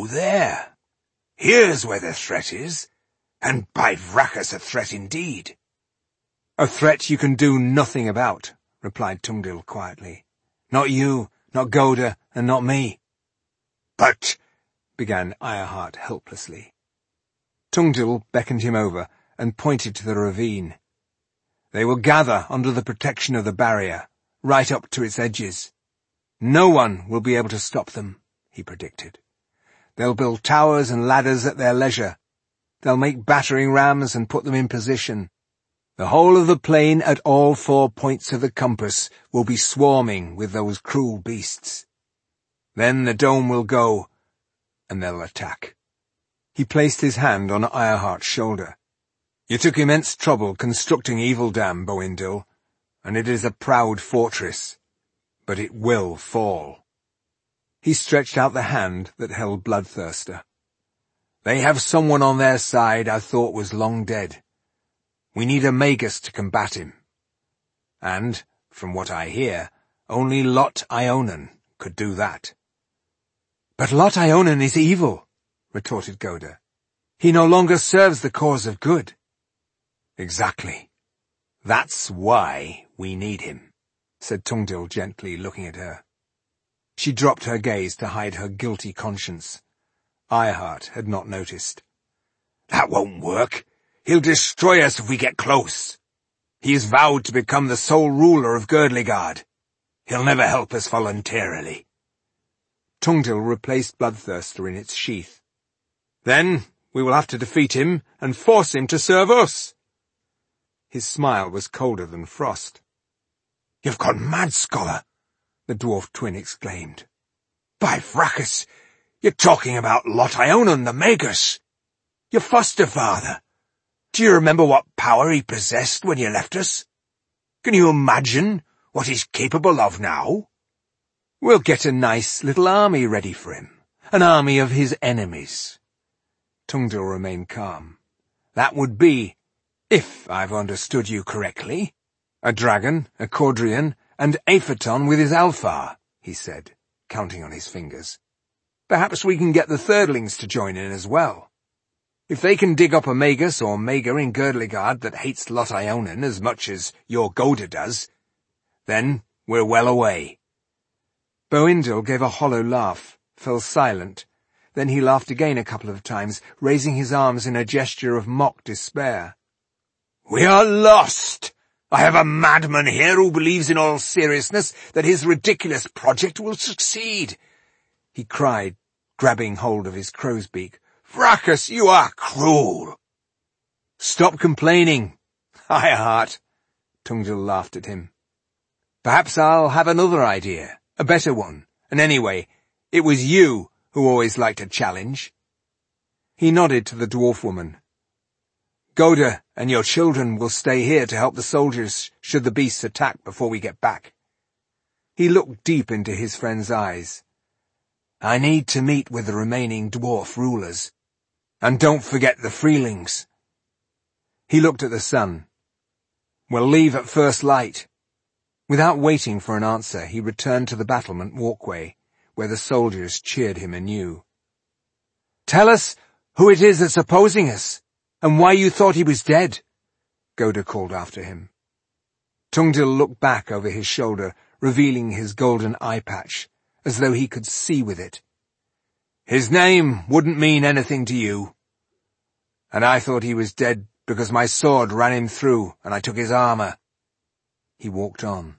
there. Here's where the threat is, and by Vrachas a threat indeed. A threat you can do nothing about, replied Tungdil quietly. Not you, not Goda, and not me. But, began Ironheart helplessly. Tungdil beckoned him over and pointed to the ravine. They will gather under the protection of the barrier, right up to its edges. No one will be able to stop them, he predicted. They'll build towers and ladders at their leisure. They'll make battering rams and put them in position. The whole of the plain at all 4 points of the compass will be swarming with those cruel beasts. Then the dome will go, and they'll attack. He placed his hand on Ironheart's shoulder. You took immense trouble constructing Evildam, Boindil, and it is a proud fortress, but it will fall. He stretched out the hand that held Bloodthirster. They have someone on their side I thought was long dead. We need a Magus to combat him. And, from what I hear, only Lot Ionan could do that. But Lot Ionan is evil, retorted Goda. He no longer serves the cause of good. Exactly. That's why we need him, said Tungdil gently, looking at her. She dropped her gaze to hide her guilty conscience. Ironheart had not noticed. That won't work. He'll destroy us if we get close. He has vowed to become the sole ruler of Girdlegard. He'll never help us voluntarily. Tungdil replaced Bloodthirster in its sheath. Then we will have to defeat him and force him to serve us. His smile was colder than frost. You've gone mad, scholar, the dwarf twin exclaimed. By Vrachas, you're talking about Lot Ionan the Magus, your foster father. Do you remember what power he possessed when you left us? Can you imagine what he's capable of now? We'll get a nice little army ready for him, an army of his enemies. Tungdil remained calm. That would be, if I've understood you correctly, a dragon, a Cordrian, and Aphaton with his Alfar, he said, counting on his fingers. Perhaps we can get the Thirdlings to join in as well. If they can dig up a Magus or Maga in Girdlegard that hates Lot Ionan as much as your Goda does, then we're well away. Boindil gave a hollow laugh, fell silent. Then he laughed again a couple of times, raising his arms in a gesture of mock despair. We are lost! I have a madman here who believes in all seriousness that his ridiculous project will succeed, he cried, grabbing hold of his crow's beak. Vrachas, you are cruel. Stop complaining, Ironheart, Tungdil laughed at him. Perhaps I'll have another idea, a better one, and anyway, it was you who always liked a challenge. He nodded to the dwarf woman. Goda and your children will stay here to help the soldiers should the beasts attack before we get back. He looked deep into his friend's eyes. I need to meet with the remaining dwarf rulers. And don't forget the Freelings. He looked at the sun. We'll leave at first light. Without waiting for an answer, he returned to the battlement walkway, where the soldiers cheered him anew. Tell us who it is that's opposing us, and why you thought he was dead, Goda called after him. Tungdil looked back over his shoulder, revealing his golden eye patch, as though he could see with it. His name wouldn't mean anything to you. And I thought he was dead because my sword ran him through and I took his armor. He walked on.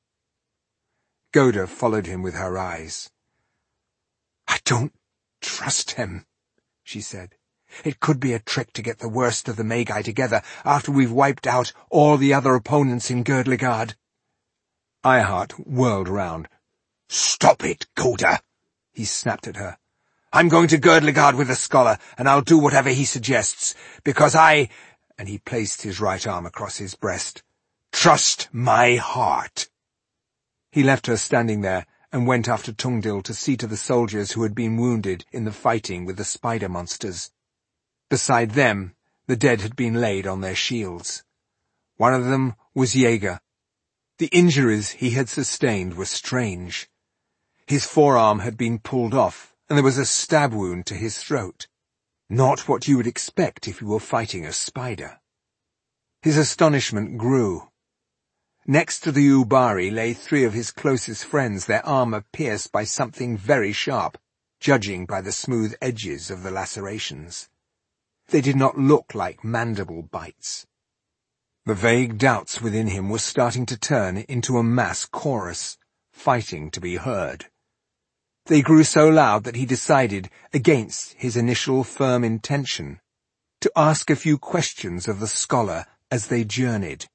Goda followed him with her eyes. I don't trust him, she said. It could be a trick to get the worst of the Magi together after we've wiped out all the other opponents in Girdlegard. Ironheart whirled round. Stop it, Goda, he snapped at her. I'm going to Girdlegard with the scholar, and I'll do whatever he suggests, because I— and he placed his right arm across his breast— trust my heart. He left her standing there and went after Tungdil to see to the soldiers who had been wounded in the fighting with the spider monsters. Beside them, the dead had been laid on their shields. One of them was Jaeger. The injuries he had sustained were strange. His forearm had been pulled off, and there was a stab wound to his throat. Not what you would expect if you were fighting a spider. His astonishment grew. Next to the Ubari lay 3 of his closest friends, their armor pierced by something very sharp, judging by the smooth edges of the lacerations. They did not look like mandible bites. The vague doubts within him were starting to turn into a mass chorus, fighting to be heard. They grew so loud that he decided, against his initial firm intention, to ask a few questions of the scholar as they journeyed.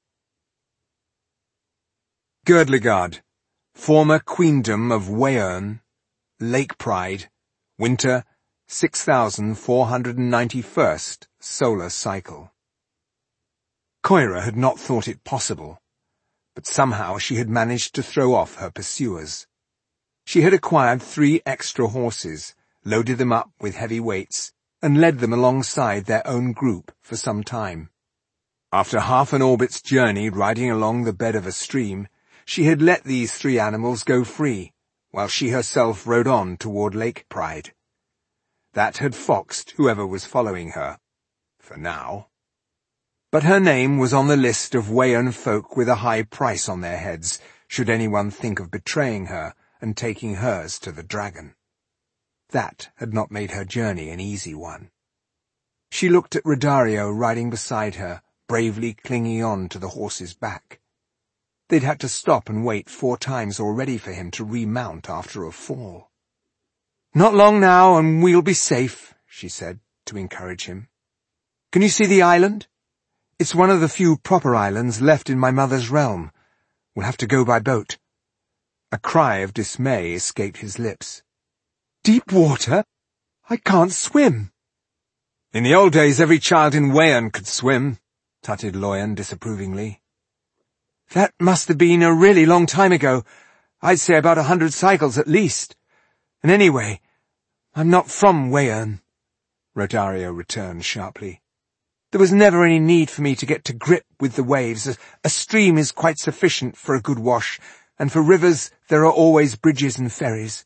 Girdlegard, former queendom of Weyern, Lake Pride, winter 6491st solar cycle. Koira had not thought it possible, but somehow she had managed to throw off her pursuers. She had acquired 3 extra horses, loaded them up with heavy weights, and led them alongside their own group for some time. After half an orbit's journey riding along the bed of a stream, she had let these 3 animals go free, while she herself rode on toward Lake Pride. That had foxed whoever was following her, for now. But her name was on the list of Weyern folk with a high price on their heads, should anyone think of betraying her and taking hers to the dragon. That had not made her journey an easy one. She looked at Rodario riding beside her, bravely clinging on to the horse's back. They'd had to stop and wait 4 times already for him to remount after a fall. "Not long now, and we'll be safe," she said, to encourage him. "Can you see the island? It's one of the few proper islands left in my mother's realm. We'll have to go by boat." A cry of dismay escaped his lips. "Deep water? I can't swim." "In the old days, every child in Weyern could swim," tutted Loyan disapprovingly. "That must have been a really long time ago. I'd say about 100 cycles at least. And anyway, I'm not from Weyern," Rodario returned sharply. "There was never any need for me to get to grip with the waves. A stream is quite sufficient for a good wash, and for rivers there are always bridges and ferries."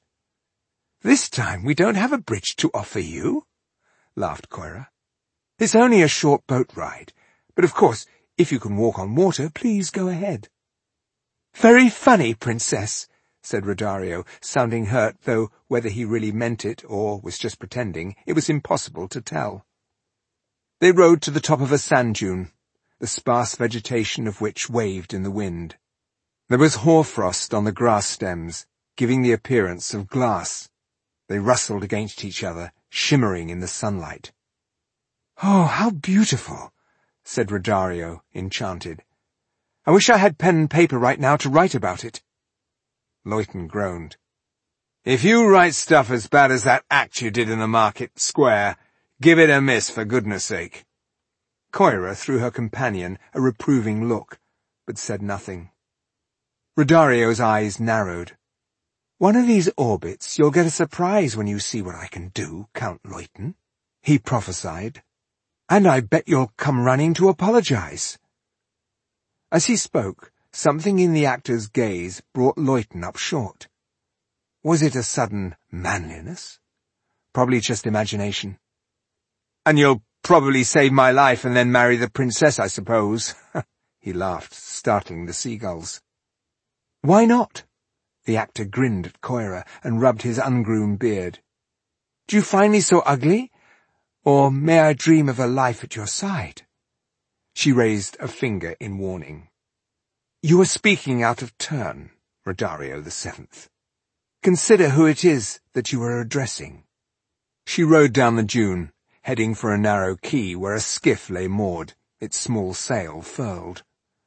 "This time we don't have a bridge to offer you," laughed Koira. "It's only a short boat ride, but of course, if you can walk on water, please go ahead." "Very funny, Princess," said Rodario, sounding hurt, though whether he really meant it or was just pretending, it was impossible to tell. They rode to the top of a sand dune, the sparse vegetation of which waved in the wind. There was hoarfrost on the grass stems, giving the appearance of glass. They rustled against each other, shimmering in the sunlight. "Oh, how beautiful," said Rodario, enchanted. "I wish I had pen and paper right now to write about it." Luyten groaned. "If you write stuff as bad as that act you did in the market square, give it a miss for goodness sake." Koira threw her companion a reproving look, but said nothing. Rodario's eyes narrowed. "One of these orbits you'll get a surprise when you see what I can do, Count Luyten," he prophesied. "And I bet you'll come running to apologize." As he spoke, something in the actor's gaze brought Luyten up short. Was it a sudden manliness? Probably just imagination. "And you'll probably save my life and then marry the princess, I suppose," he laughed, startling the seagulls. "Why not?" The actor grinned at Koira and rubbed his ungroomed beard. "Do you find me so ugly? Or may I dream of a life at your side?" She raised a finger in warning. "You are speaking out of turn, Rodario VII. Consider who it is that you are addressing." She rode down the dune, heading for a narrow quay where a skiff lay moored, its small sail furled.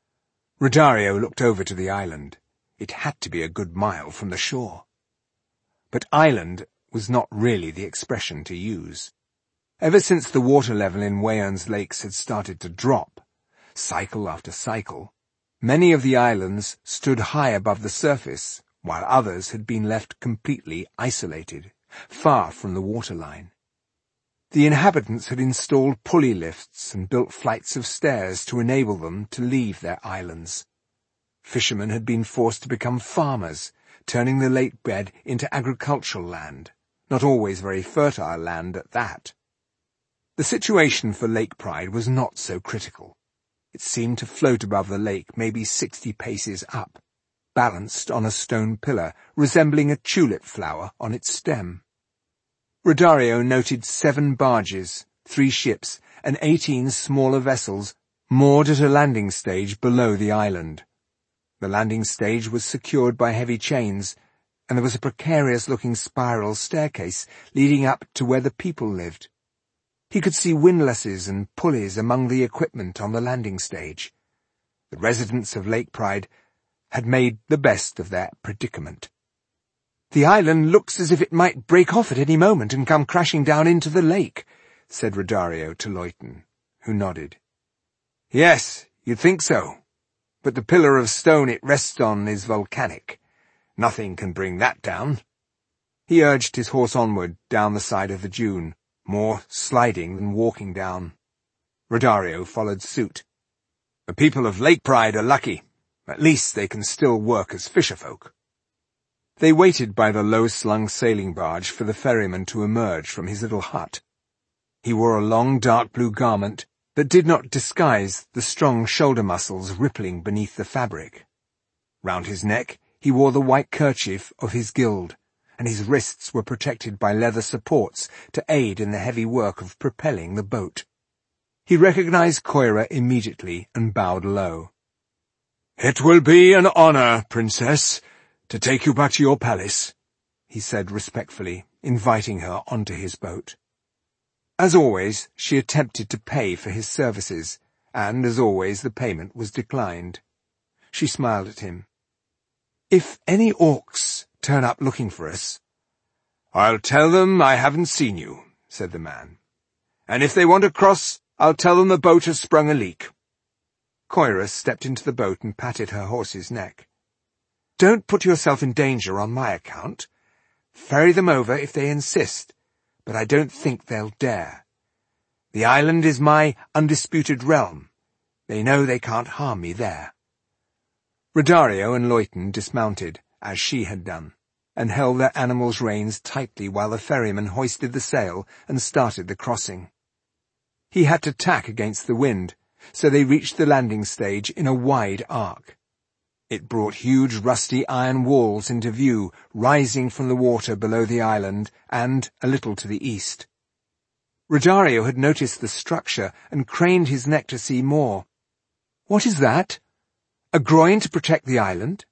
Rodario looked over to the island. It had to be a good mile from the shore. But island was not really the expression to use. Ever since the water level in Weyern's lakes had started to drop, cycle after cycle, many of the islands stood high above the surface, while others had been left completely isolated, far from the waterline. The inhabitants had installed pulley lifts and built flights of stairs to enable them to leave their islands. Fishermen had been forced to become farmers, turning the lake bed into agricultural land, not always very fertile land at that. The situation for Lake Pride was not so critical. It seemed to float above the lake maybe 60 paces up, balanced on a stone pillar resembling a tulip flower on its stem. Rodario noted 7 barges, 3 ships, and 18 smaller vessels moored at a landing stage below the island. The landing stage was secured by heavy chains, and there was a precarious-looking spiral staircase leading up to where the people lived. He could see windlasses and pulleys among the equipment on the landing stage. The residents of Lake Pride had made the best of their predicament. "The island looks as if it might break off at any moment and come crashing down into the lake," said Rodario to Luyten, who nodded. "Yes, you'd think so. But the pillar of stone it rests on is volcanic. Nothing can bring that down." He urged his horse onward down the side of the dune, more sliding than walking down. Rodario followed suit. "The people of Lake Pride are lucky. At least they can still work as fisherfolk." They waited by the low-slung sailing barge for the ferryman to emerge from his little hut. He wore a long dark blue garment that did not disguise the strong shoulder muscles rippling beneath the fabric. Round his neck he wore the white kerchief of his guild, and his wrists were protected by leather supports to aid in the heavy work of propelling the boat. He recognized Coira immediately and bowed low. "It will be an honor, Princess, to take you back to your palace," he said respectfully, inviting her onto his boat. As always, she attempted to pay for his services, and as always the payment was declined. She smiled at him. "If any orcs turn up looking for us—" "I'll tell them I haven't seen you," said the man. "And if they want to cross, I'll tell them the boat has sprung a leak." Coira stepped into the boat and patted her horse's neck. "Don't put yourself in danger on my account. Ferry them over if they insist, but I don't think they'll dare. The island is my undisputed realm. They know they can't harm me there." Rodario and Luyten dismounted, as she had done, and held their animals' reins tightly while the ferryman hoisted the sail and started the crossing. He had to tack against the wind, so they reached the landing stage in a wide arc. It brought huge rusty iron walls into view, rising from the water below the island and a little to the east. Rodario had noticed the structure and craned his neck to see more. "What is that? A groin to protect the island?"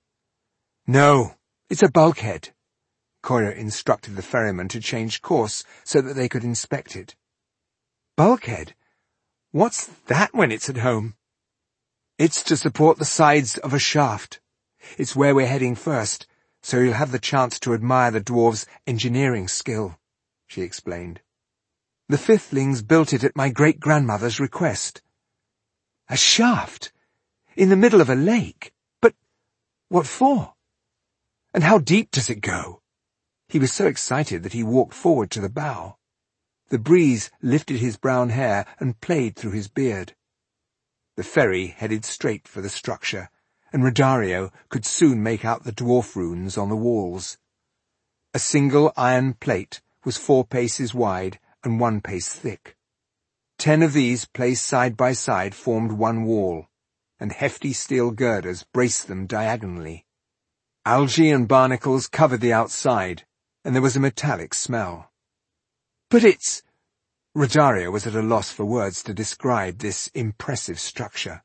"No, it's a bulkhead." Coira instructed the ferryman to change course so that they could inspect it. "Bulkhead? What's that when it's at home?" "It's to support the sides of a shaft. It's where we're heading first, so you'll have the chance to admire the dwarves' engineering skill," she explained. "The Fifthlings built it at my great-grandmother's request." "A shaft? In the middle of a lake? But what for? And how deep does it go?" He was so excited that he walked forward to the bow. The breeze lifted his brown hair and played through his beard. The ferry headed straight for the structure, and Rodario could soon make out the dwarf runes on the walls. A single iron plate was 4 paces wide and 1 pace thick. 10 of these placed side by side formed one wall, and hefty steel girders braced them diagonally. Algae and barnacles covered the outside, and there was a metallic smell. "But it's—" Rodario was at a loss for words to describe this impressive structure.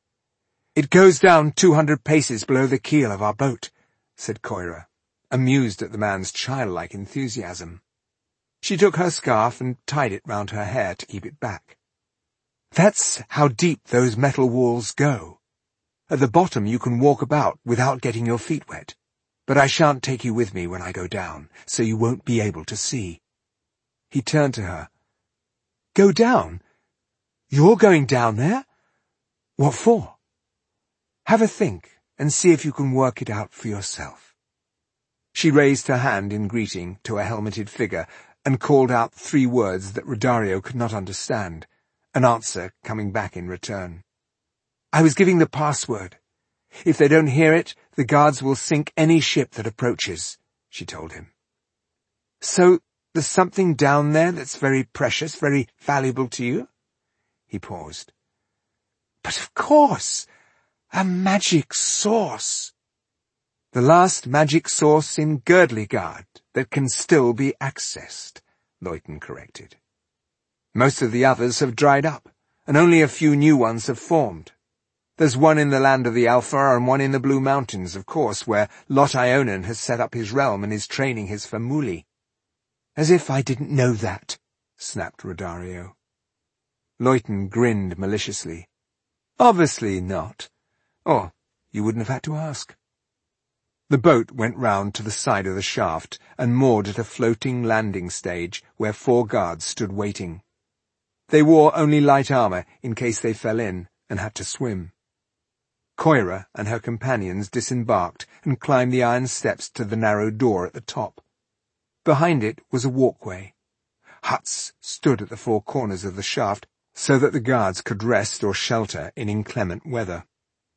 "It goes down 200 paces below the keel of our boat," said Coira, amused at the man's childlike enthusiasm. She took her scarf and tied it round her hair to keep it back. "That's how deep those metal walls go. At the bottom you can walk about without getting your feet wet, but I shan't take you with me when I go down, so you won't be able to see." He turned to her. "Go down? You're going down there? What for?" "Have a think, and see if you can work it out for yourself." She raised her hand in greeting to a helmeted figure and called out 3 words that Rodario could not understand, an answer coming back in return. "I was giving the password. If they don't hear it, the guards will sink any ship that approaches," she told him. "So There's something down there that's very precious, very valuable to you?" He paused. "But of course! A magic source!" "The last magic source in Girdlegard that can still be accessed," Luyten corrected. "Most of the others have dried up, and only a few new ones have formed. There's one in the land of the Alfar and one in the Blue Mountains, of course, where Lot Ionan has set up his realm and is training his famuli." "As if I didn't know that," snapped Rodario. Luyten grinned maliciously. "Obviously not. Or you wouldn't have had to ask." The boat went round to the side of the shaft and moored at a floating landing stage where 4 guards stood waiting. They wore only light armour in case they fell in and had to swim. Koira and her companions disembarked and climbed the iron steps to the narrow door at the top. Behind it was a walkway. Huts stood at the 4 corners of the shaft so that the guards could rest or shelter in inclement weather.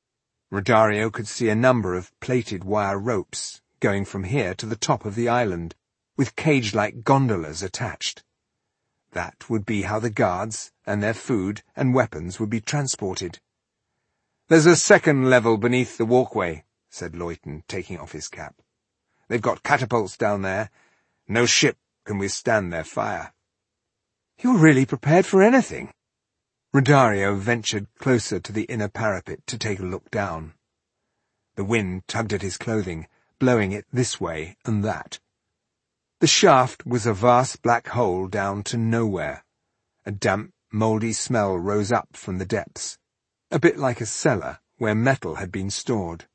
Rodario could see a number of plated wire ropes going from here to the top of the island, with cage-like gondolas attached. That would be how the guards and their food and weapons would be transported. "There's a second level beneath the walkway," said Luyten, taking off his cap. "They've got catapults down there. No ship can withstand their fire." "You're really prepared for anything." Rodario ventured closer to the inner parapet to take a look down. The wind tugged at his clothing, blowing it this way and that. The shaft was a vast black hole down to nowhere. A damp, mouldy smell rose up from the depths, a bit like a cellar where metal had been stored.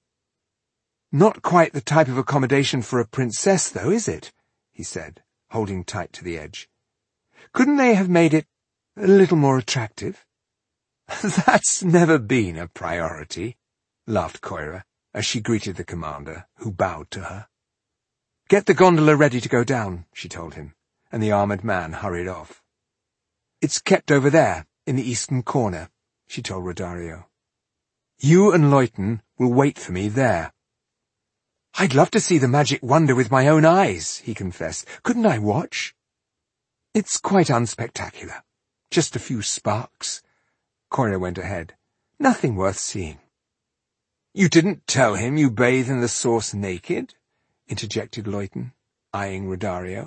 "Not quite the type of accommodation for a princess, though, is it?" he said, holding tight to the edge. "Couldn't they have made it a little more attractive?" "That's never been a priority," laughed Koira, as she greeted the commander, who bowed to her. "Get the gondola ready to go down," she told him, and the armoured man hurried off. "It's kept over there, in the eastern corner," she told Rodario. "You and Luyten will wait for me there." "I'd love to see the magic wonder with my own eyes," he confessed. "Couldn't I watch?" "It's quite unspectacular. Just a few sparks." Koira went ahead. "Nothing worth seeing." "You didn't tell him you bathe in the source naked?" interjected Luyten, eyeing Rodario.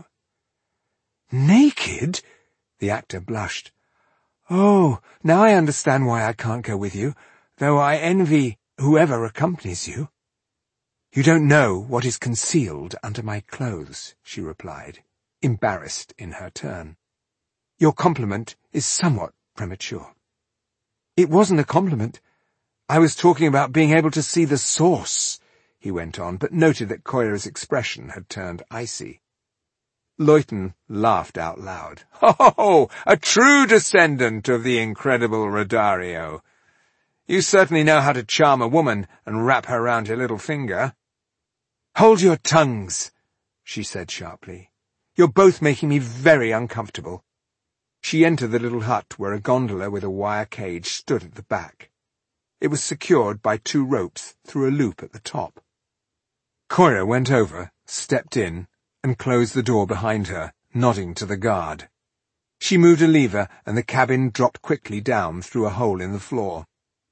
"Naked?" The actor blushed. "Oh, now I understand why I can't go with you, though I envy whoever accompanies you." "You don't know what is concealed under my clothes," she replied, embarrassed in her turn. "Your compliment is somewhat premature." "It wasn't a compliment. I was talking about being able to see the source," he went on, but noted that Koira's expression had turned icy. Luyten laughed out loud. "Oh, a true descendant of the incredible Rodario. You certainly know how to charm a woman and wrap her round your little finger." "Hold your tongues," she said sharply. "You're both making me very uncomfortable." She entered the little hut where a gondola with a wire cage stood at the back. It was secured by 2 ropes through a loop at the top. Koira went over, stepped in, and closed the door behind her, nodding to the guard. She moved a lever, and the cabin dropped quickly down through a hole in the floor.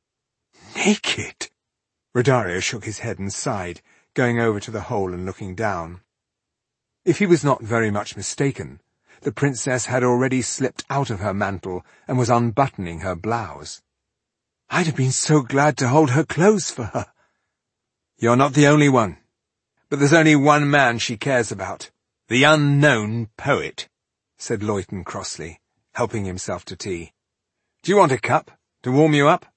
"Naked?" Rodario shook his head and sighed, going over to the hole and looking down. If he was not very much mistaken, the princess had already slipped out of her mantle and was unbuttoning her blouse. "I'd have been so glad to hold her clothes for her." "You're not the only one. But there's only one man she cares about. The unknown poet," said Luyten crossly, helping himself to tea. "Do you want a cup, to warm you up?"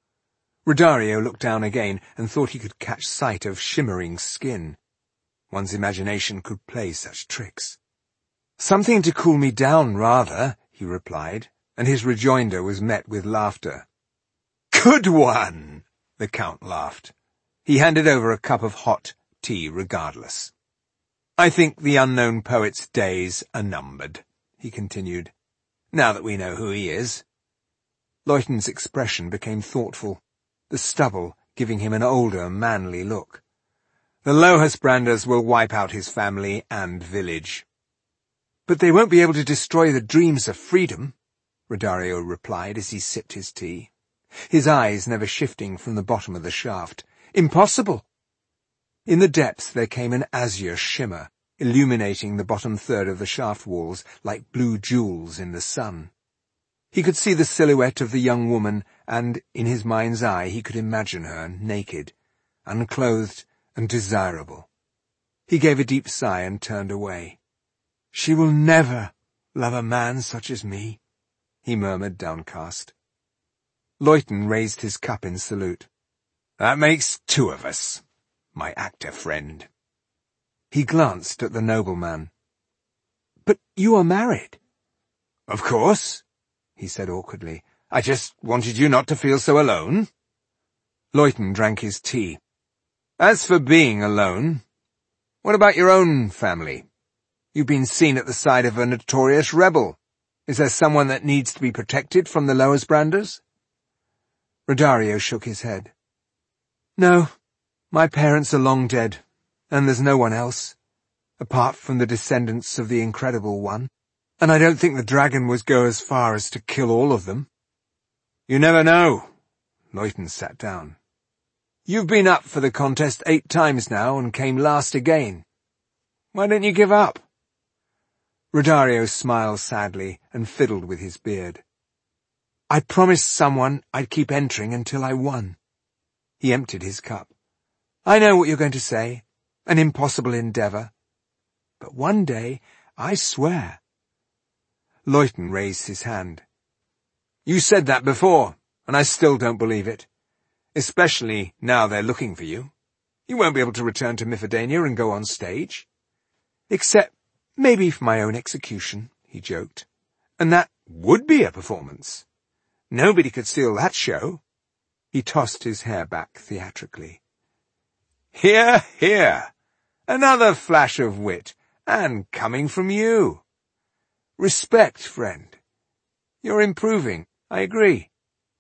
Rodario looked down again and thought he could catch sight of shimmering skin. One's imagination could play such tricks. "Something to cool me down, rather," he replied, and his rejoinder was met with laughter. "Good one!" the Count laughed. He handed over a cup of hot tea regardless. "I think the unknown poet's days are numbered," he continued, "now that we know who he is." Luyten's expression became thoughtful, the stubble giving him an older, manly look. "The Lohusbranders will wipe out his family and village." But they won't be able to destroy the dreams of freedom, Rodario replied as he sipped his tea, his eyes never shifting from the bottom of the shaft. Impossible! In the depths there came an azure shimmer, illuminating the bottom third of the shaft walls like blue jewels in the sun. He could see the silhouette of the young woman, and in his mind's eye he could imagine her naked, unclothed and desirable. He gave a deep sigh and turned away. "She will never love a man such as me," he murmured, downcast. Luyten raised his cup in salute. "That makes two of us, my actor friend." He glanced at the nobleman. "But you are married." "Of course," he said awkwardly. "I just wanted you not to feel so alone." Luyten drank his tea. "As for being alone, what about your own family? You've been seen at the side of a notorious rebel. Is there someone that needs to be protected from the Loasbranders?" Rodario shook his head. "No, my parents are long dead, and there's no one else, apart from the descendants of the Incredible One, and I don't think the dragon would go as far as to kill all of them." "You never know." Luyten sat down. "You've been up for the contest 8 times now and came last again. Why don't you give up?" Rodario smiled sadly and fiddled with his beard. "I promised someone I'd keep entering until I won." He emptied his cup. "I know what you're going to say. An impossible endeavour. But one day, I swear—" Luyten raised his hand. "You said that before, and I still don't believe it. Especially now they're looking for you. You won't be able to return to Mifedania and go on stage. Except maybe for my own execution," he joked. "And that would be a performance. Nobody could steal that show." He tossed his hair back theatrically. "Hear, hear! Another flash of wit, and coming from you. Respect, friend. You're improving, I agree."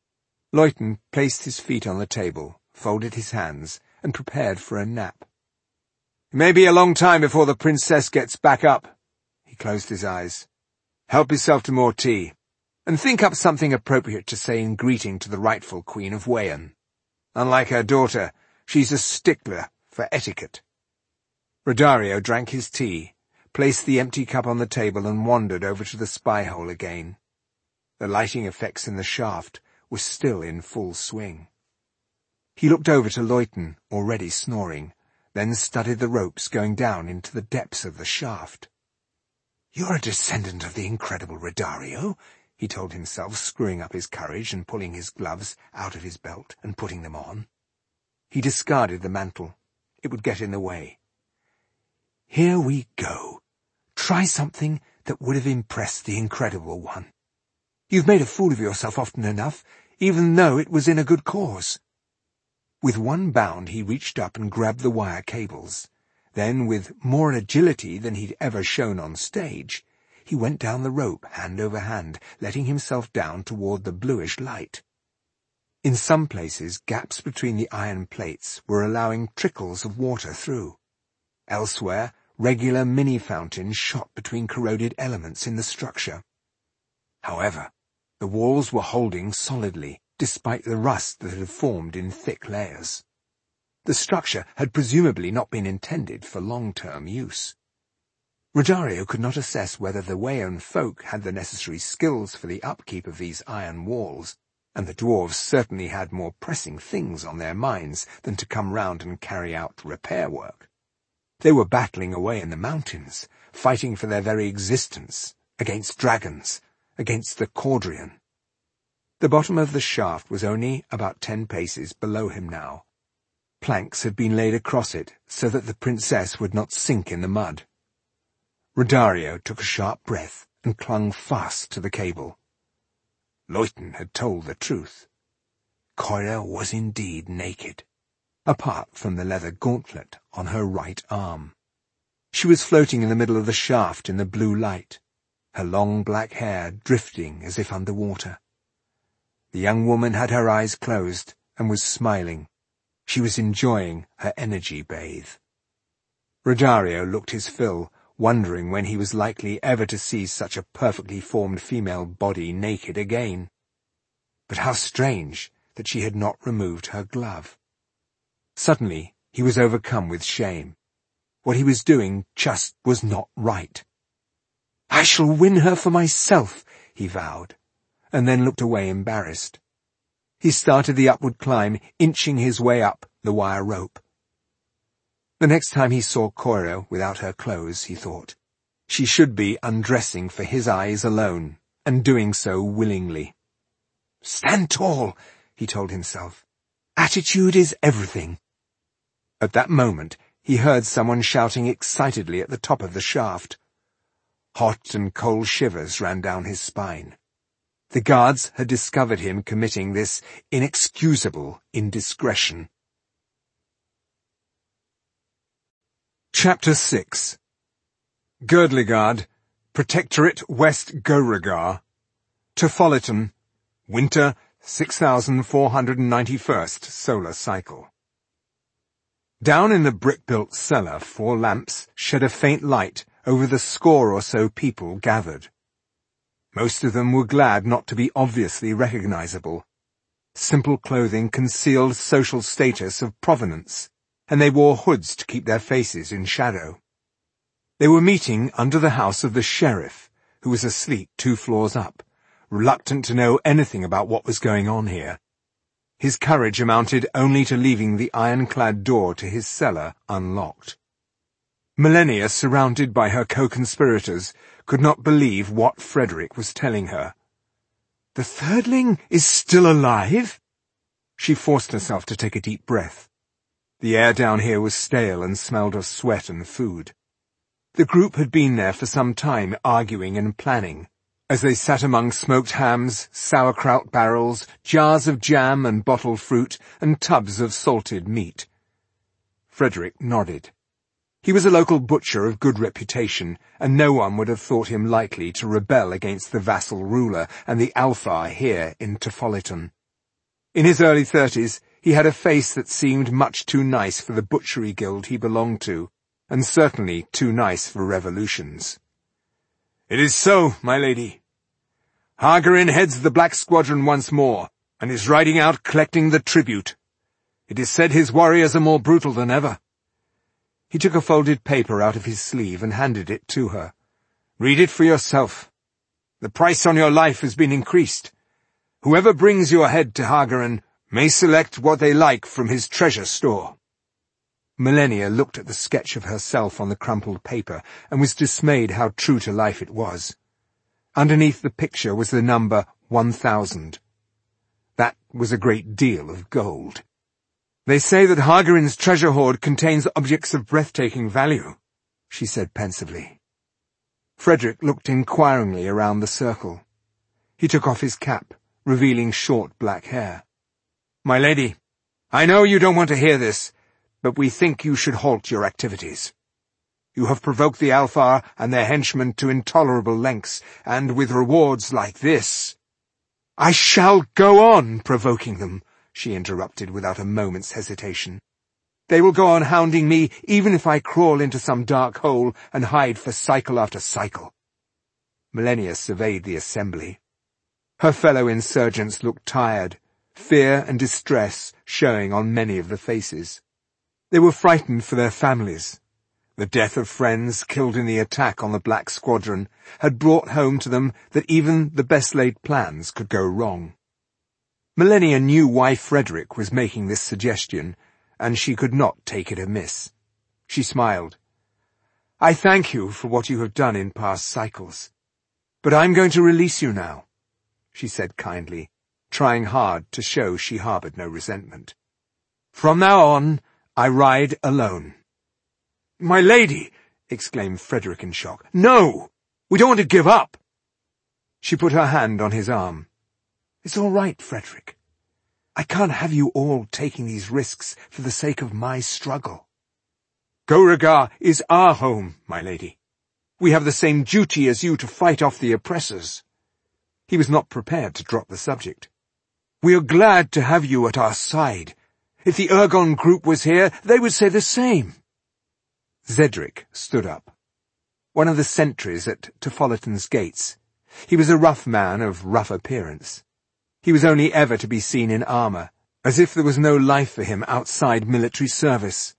Luyten placed his feet on the table, folded his hands, and prepared for a nap. "It may be a long time before the princess gets back up." He closed his eyes. "Help yourself to more tea, and think up something appropriate to say in greeting to the rightful Queen of Weyarn. Unlike her daughter, she's a stickler for etiquette." Rodario drank his tea, placed the empty cup on the table and wandered over to the spy-hole again. The lighting effects in the shaft were still in full swing. He looked over to Luyten, already snoring, then studied the ropes going down into the depths of the shaft. "You're a descendant of the incredible Rodario," he told himself, screwing up his courage and pulling his gloves out of his belt and putting them on. He discarded the mantle. It would get in the way. "Here we go. Try something that would have impressed the Incredible One. You've made a fool of yourself often enough, even though it was in a good cause." With one bound he reached up and grabbed the wire cables. Then, with more agility than he'd ever shown on stage, he went down the rope hand over hand, letting himself down toward the bluish light. In some places, gaps between the iron plates were allowing trickles of water through. Elsewhere, regular mini-fountains shot between corroded elements in the structure. However, the walls were holding solidly, despite the rust that had formed in thick layers. The structure had presumably not been intended for long-term use. Rodario could not assess whether the Weyarn folk had the necessary skills for the upkeep of these iron walls, and the dwarves certainly had more pressing things on their minds than to come round and carry out repair work. They were battling away in the mountains, fighting for their very existence, against dragons, against the Caudrian. The bottom of the shaft was only about 10 paces below him now. Planks had been laid across it so that the princess would not sink in the mud. Rodario took a sharp breath and clung fast to the cable. Luyten had told the truth. Coira was indeed naked, apart from the leather gauntlet on her right arm. She was floating in the middle of the shaft in the blue light, her long black hair drifting as if under water. The young woman had her eyes closed and was smiling. She was enjoying her energy bathe. Rodario looked his fill, wondering when he was likely ever to see such a perfectly formed female body naked again. But how strange that she had not removed her glove. Suddenly, he was overcome with shame. What he was doing just was not right. "I shall win her for myself," he vowed, and then looked away embarrassed. He started the upward climb, inching his way up the wire rope. The next time he saw Coiro without her clothes, he thought, she should be undressing for his eyes alone, and doing so willingly. "Stand tall," he told himself. "Attitude is everything." At that moment, he heard someone shouting excitedly at the top of the shaft. Hot and cold shivers ran down his spine. The guards had discovered him committing this inexcusable indiscretion. Chapter 6. Girdlegard, Protectorate West Beauregard, Tafoliton, Winter 6491st Solar Cycle. Down in the brick-built cellar, 4 lamps shed a faint light over the score or so people gathered. Most of them were glad not to be obviously recognizable. Simple clothing concealed social status of provenance, and they wore hoods to keep their faces in shadow. They were meeting under the house of the sheriff, who was asleep 2 floors up, reluctant to know anything about what was going on here. His courage amounted only to leaving the ironclad door to his cellar unlocked. Malenia, surrounded by her co-conspirators, could not believe what Frederick was telling her. "The Thirdling is still alive?" She forced herself to take a deep breath. The air down here was stale and smelled of sweat and food. The group had been there for some time, arguing and planning. As they sat among smoked hams, sauerkraut barrels, jars of jam and bottled fruit, and tubs of salted meat. Frederick nodded. He was a local butcher of good reputation, and no one would have thought him likely to rebel against the vassal ruler and the Alfar here in Tafoliton. In his early 30s, he had a face that seemed much too nice for the butchery guild he belonged to, and certainly too nice for revolutions. "It is so, my lady. Hargarin heads the Black Squadron once more, and is riding out collecting the tribute. It is said his warriors are more brutal than ever." He took a folded paper out of his sleeve and handed it to her. "Read it for yourself. The price on your life has been increased. Whoever brings your head to Hargarin may select what they like from his treasure store." Malenia looked at the sketch of herself on the crumpled paper and was dismayed how true to life it was. Underneath the picture was the number 1000. That was a great deal of gold. "They say that Hargarin's treasure hoard contains objects of breathtaking value," she said pensively. Frederick looked inquiringly around the circle. He took off his cap, revealing short black hair. "My lady, I know you don't want to hear this, but we think you should halt your activities. You have provoked the Alfar and their henchmen to intolerable lengths, and with rewards like this—" "I shall go on provoking them," she interrupted without a moment's hesitation. "They will go on hounding me even if I crawl into some dark hole and hide for cycle after cycle." Malenia surveyed the assembly. Her fellow insurgents looked tired, fear and distress showing on many of the faces. They were frightened for their families. The death of friends killed in the attack on the Black Squadron had brought home to them that even the best-laid plans could go wrong. Malenia knew why Frederick was making this suggestion, and she could not take it amiss. She smiled. "I thank you for what you have done in past cycles. But I'm going to release you now," she said kindly, trying hard to show she harbored no resentment. "From now on, I ride alone." "My lady!" exclaimed Frederick in shock. "No! We don't want to give up!" She put her hand on his arm. "It's all right, Frederick. I can't have you all taking these risks for the sake of my struggle. Beauregard is our home, my lady. We have the same duty as you to fight off the oppressors." He was not prepared to drop the subject. "We are glad to have you at our side. If the Ergon group was here, they would say the same." Zedric stood up. one of the sentries at Tuffolleton's gates. He was a rough man of rough appearance. He was only ever to be seen in armour, as if there was no life for him outside military service.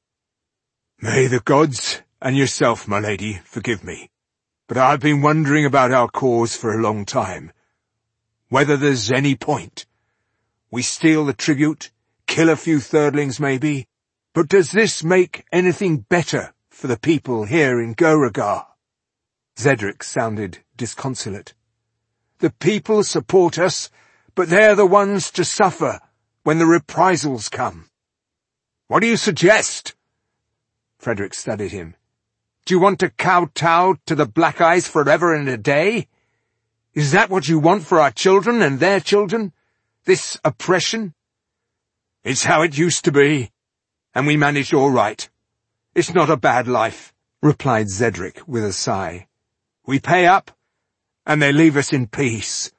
"May the gods and yourself, my lady, forgive me, but I've been wondering about our cause for a long time. Whether there's any point. We steal the tribute, kill a few thirdlings maybe, but does this make anything better for the people here in Beauregard?" Cedric sounded disconsolate. "The people support us, but they're the ones to suffer when the reprisals come. What do you suggest?" Frederick studied him. "Do you want to kowtow to the Black Eyes forever and a day? Is that what you want for our children and their children? This oppression?" "It's how it used to be, and we managed all right. It's not a bad life," replied Cedric with a sigh. "We pay up, and they leave us in peace."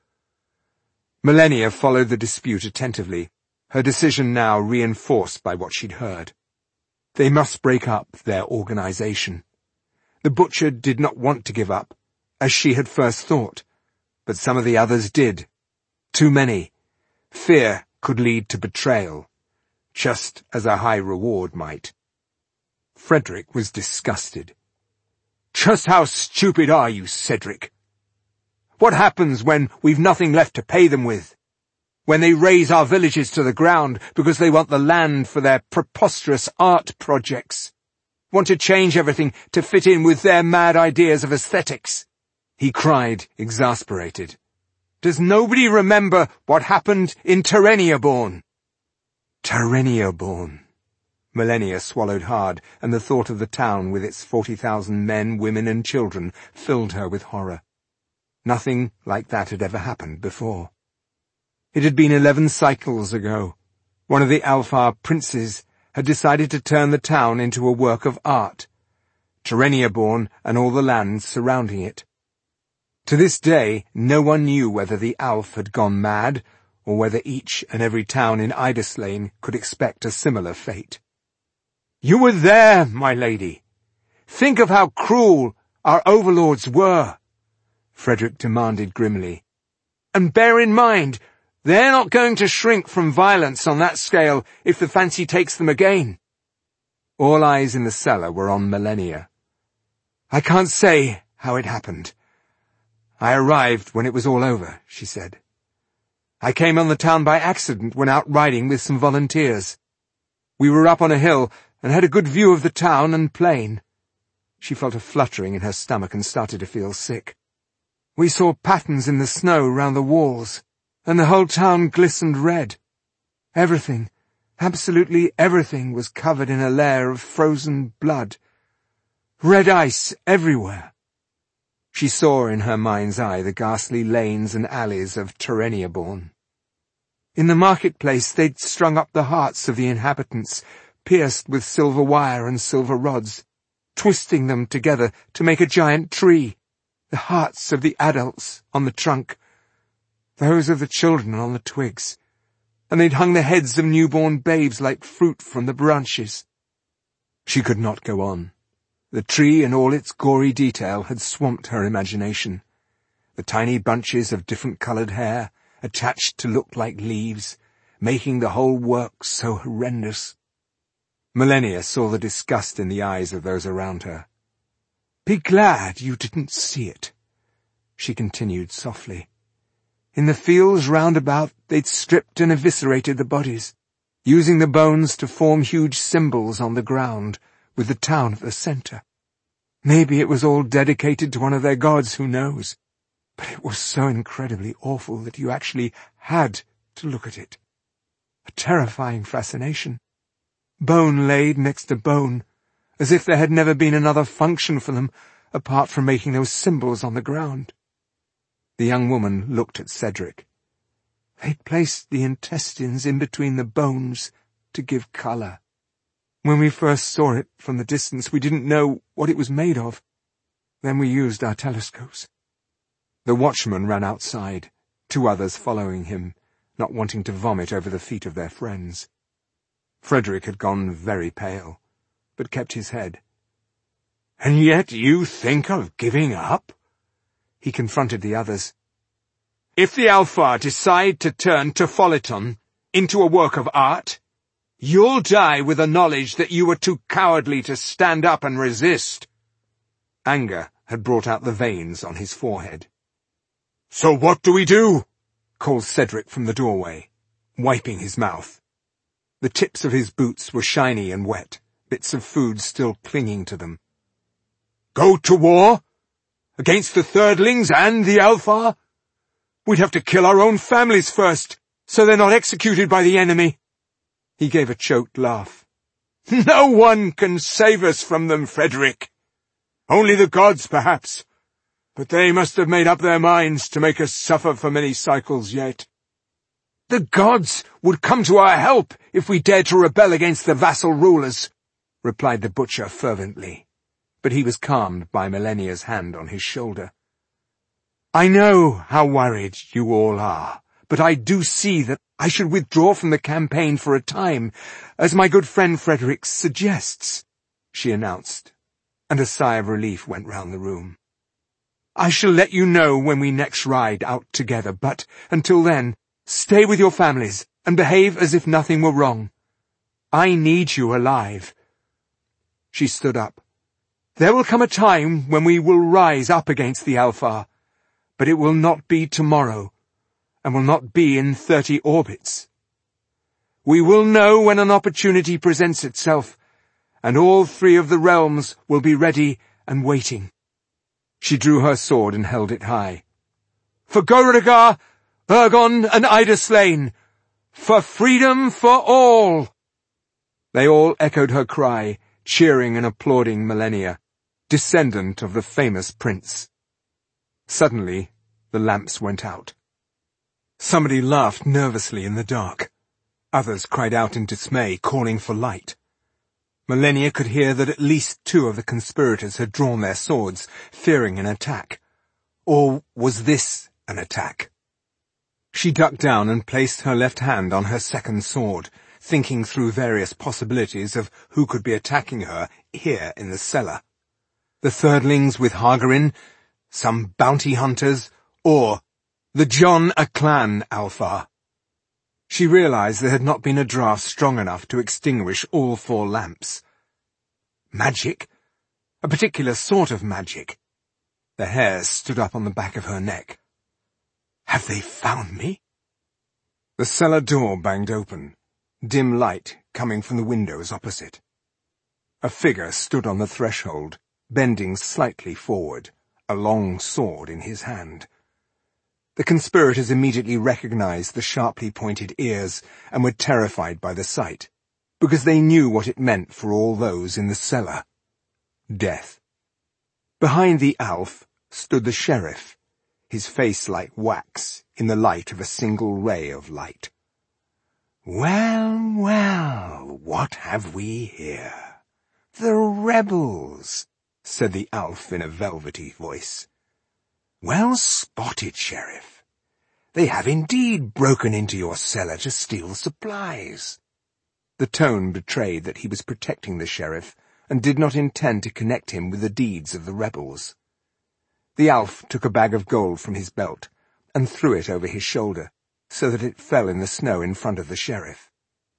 Malenia followed the dispute attentively, her decision now reinforced by what she'd heard. They must break up their organization. The Butcher did not want to give up, as she had first thought, but some of the others did. Too many. Fear could lead to betrayal, just as a high reward might. Frederick was disgusted. "Just how stupid are you, Cedric? What happens when we've nothing left to pay them with? When they raze our villages to the ground because they want the land for their preposterous art projects? Want to change everything to fit in with their mad ideas of aesthetics?" He cried, exasperated. "Does nobody remember what happened in Tereniaborn?" Tereniaborn. Malenia swallowed hard, and the thought of the town with its 40,000 men, women and children filled her with horror. Nothing like that had ever happened before. It had been 11 cycles ago. One of the Alfar princes had decided to turn the town into a work of art. Tereniaborn and all the lands surrounding it. To this day, no one knew whether the Alf had gone mad, or whether each and every town in Idaslane could expect a similar fate. "You were there, my lady. Think of how cruel our overlords were," Frederick demanded grimly. "And bear in mind, they're not going to shrink from violence on that scale if the fancy takes them again." All eyes in the cellar were on Malenia. "I can't say how it happened. I arrived when it was all over," she said. "I came on the town by accident when out riding with some volunteers. We were up on a hill and had a good view of the town and plain." She felt a fluttering in her stomach and started to feel sick. "We saw patterns in the snow round the walls, and the whole town glistened red. Everything, absolutely everything, was covered in a layer of frozen blood. Red ice everywhere." She saw in her mind's eye the ghastly lanes and alleys of Tereniaborn. In the marketplace they'd strung up the hearts of the inhabitants, pierced with silver wire and silver rods, twisting them together to make a giant tree, the hearts of the adults on the trunk, those of the children on the twigs, and they'd hung the heads of newborn babes like fruit from the branches. She could not go on. The tree in all its gory detail had swamped her imagination. The tiny bunches of different-coloured hair, attached to look like leaves, making the whole work so horrendous. Malenia saw the disgust in the eyes of those around her. "Be glad you didn't see it," she continued softly. "In the fields round about they'd stripped and eviscerated the bodies, using the bones to form huge symbols on the ground, with the town at the centre. Maybe it was all dedicated to one of their gods, who knows? But it was so incredibly awful that you actually had to look at it. A terrifying fascination. Bone laid next to bone, as if there had never been another function for them apart from making those symbols on the ground." The young woman looked at Cedric. "They'd placed the intestines in between the bones to give colour. When we first saw it from the distance, we didn't know what it was made of. Then we used our telescopes." The watchman ran outside, 2 others following him, not wanting to vomit over the feet of their friends. Frederick had gone very pale, but kept his head. And yet you think of giving up? He confronted the others. If the Alfar decide to turn Topholleton into a work of art, you'll die with the knowledge that you were too cowardly to stand up and resist. Anger had brought out the veins on his forehead. So what do we do? Called Cedric from the doorway, wiping his mouth. The tips of his boots were shiny and wet, bits of food still clinging to them. Go to war? Against the Thirdlings and the Alfar? We'd have to kill our own families first, so they're not executed by the enemy. He gave a choked laugh. No one can save us from them, Frederick. Only the gods, perhaps. But they must have made up their minds to make us suffer for many cycles yet. The gods would come to our help if we dared to rebel against the vassal rulers, replied the butcher fervently. But he was calmed by Malenia's hand on his shoulder. I know how worried you all are, but I do see that I should withdraw from the campaign for a time, as my good friend Frederick suggests, she announced, and a sigh of relief went round the room. I shall let you know when we next ride out together, but until then, stay with your families and behave as if nothing were wrong. I need you alive. She stood up. There will come a time when we will rise up against the Alfar, but it will not be tomorrow, and will not be in 30 orbits. We will know when an opportunity presents itself, and all 3 of the realms will be ready and waiting. She drew her sword and held it high. For Beauregard, Ergon, and Ida Slain, for freedom for all! They all echoed her cry, cheering and applauding Malenia, descendant of the famous prince. Suddenly, the lamps went out. Somebody laughed nervously in the dark. Others cried out in dismay, calling for light. Malenia could hear that at least 2 of the conspirators had drawn their swords, fearing an attack. Or was this an attack? She ducked down and placed her left hand on her second sword, thinking through various possibilities of who could be attacking her here in the cellar. The Thirdlings with Hargarin, some bounty hunters, or the John Aclan Alfar. She realized there had not been a draft strong enough to extinguish all 4 lamps. Magic? A particular sort of magic. The hairs stood up on the back of her neck. Have they found me? The cellar door banged open, dim light coming from the windows opposite. A figure stood on the threshold, bending slightly forward, a long sword in his hand. The conspirators immediately recognized the sharply pointed ears and were terrified by the sight, because they knew what it meant for all those in the cellar. Death. Behind the Alf stood the sheriff, his face like wax in the light of a single ray of light. Well, well, what have we here? The rebels, said the Alf in a velvety voice. Well spotted, Sheriff. They have indeed broken into your cellar to steal supplies. The tone betrayed that he was protecting the sheriff and did not intend to connect him with the deeds of the rebels. The Alf took a bag of gold from his belt and threw it over his shoulder, so that it fell in the snow in front of the sheriff.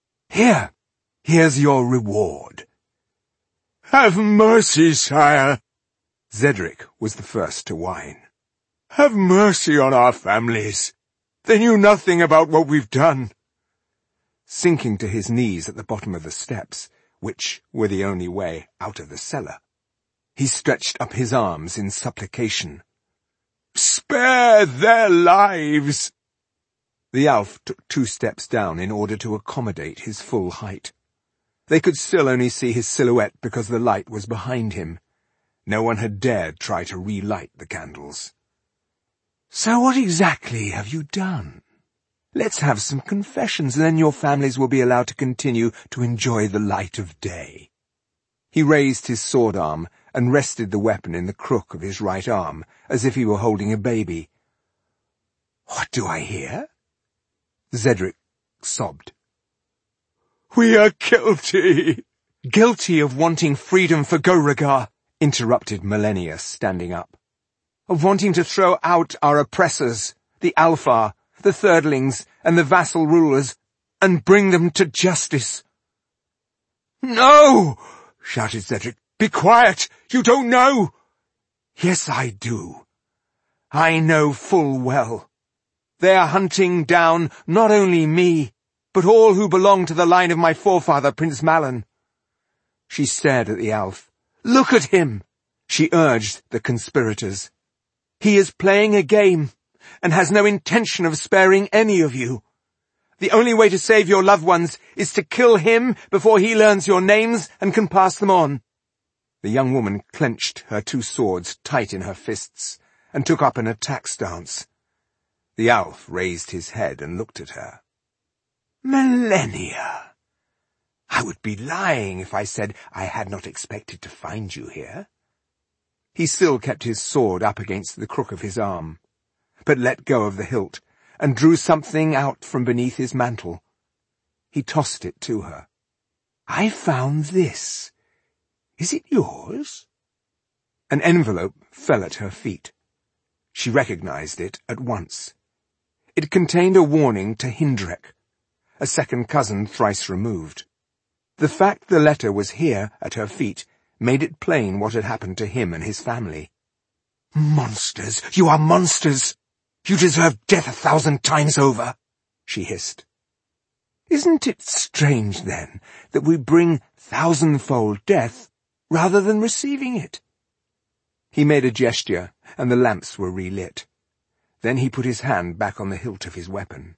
Here's your reward. Have mercy, sire. Cedric was the first to whine. Have mercy on our families. They knew nothing about what we've done. Sinking to his knees at the bottom of the steps, which were the only way out of the cellar, he stretched up his arms in supplication. Spare their lives! The Alf took 2 steps down in order to accommodate his full height. They could still only see his silhouette because the light was behind him. No one had dared try to relight the candles. So what exactly have you done? Let's have some confessions, and then your families will be allowed to continue to enjoy the light of day. He raised his sword arm and rested the weapon in the crook of his right arm, as if he were holding a baby. What do I hear? Cedric sobbed. We are guilty. Guilty of wanting freedom for Beauregard, interrupted Malenia, standing up. "Of wanting to throw out our oppressors, the Alfar, the Thirdlings, and the vassal rulers, and bring them to justice." "No!" shouted Cedric. "Be quiet! You don't know!" "Yes, I do. I know full well. They are hunting down not only me, but all who belong to the line of my forefather, Prince Malon." She stared at the elf. "Look at him," she urged the conspirators. "He is playing a game, and has no intention of sparing any of you. The only way to save your loved ones is to kill him before he learns your names and can pass them on." The young woman clenched her two swords tight in her fists and took up an attack stance. The elf raised his head and looked at her. "Malenia, I would be lying if I said I had not expected to find you here." He still kept his sword up against the crook of his arm, but let go of the hilt and drew something out from beneath his mantle. He tossed it to her. "I found this. Is it yours?" An envelope fell at her feet. She recognized it at once. It contained a warning to Hindrek, a second cousin thrice removed. The fact the letter was here at her feet made it plain what had happened to him and his family. "Monsters! You are monsters! You deserve death 1,000 times over," she hissed. "Isn't it strange, then, that we bring 1,000-fold death rather than receiving it?" He made a gesture, and the lamps were relit. Then he put his hand back on the hilt of his weapon.